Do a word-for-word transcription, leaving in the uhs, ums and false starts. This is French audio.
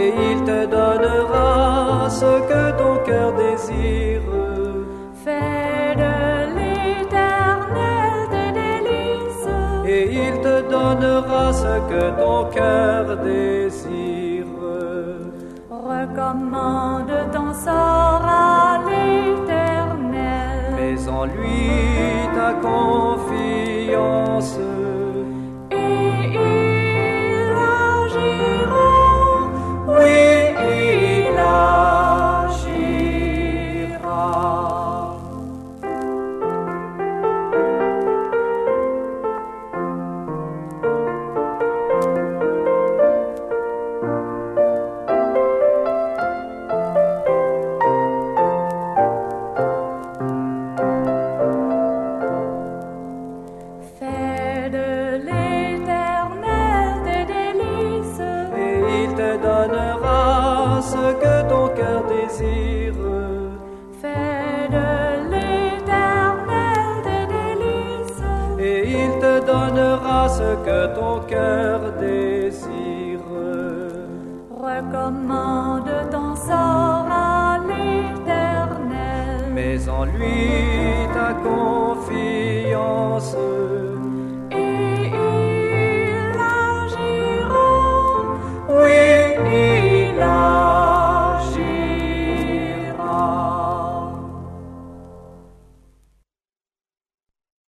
et il te donnera ce que ton cœur désire. Fais de l'Éternel tes délices, et il te donnera ce que ton cœur désire. Recommande ton sort à l'Éternel, Mets en lui ta confiance, et il agira. oui, il agira. Fais de l'Éternel tes délices, Et il te donnera ce que ton cœur désire. fais de l'Éternel tes délices, Et il te donnera ce que ton cœur désire. recommande ton sort à l'Éternel. Mets en lui ta confiance,